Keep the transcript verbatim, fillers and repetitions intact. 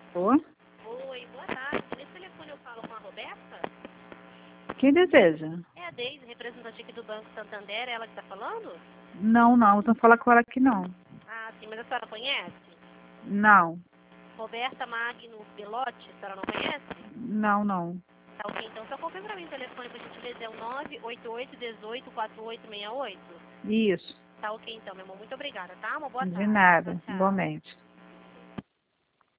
Oi? Oi, boa tarde. Nesse telefone eu falo com a Roberta? Quem deseja? É a Deise, representante aqui do Banco Santander, é ela que está falando? Não, não, não fala com ela aqui não. Ah, sim, mas a senhora conhece? Não, Roberta Magno Belotti, a senhora não conhece? não, não. Tá ok, então só confirma pra mim o telefone, por gentileza, é o nove oito oito um oito quatro oito seis oito? Isso, Tá ok então, meu amor, muito obrigada, tá? Uma boa de tarde. nada, Tchau, tchau. igualmente.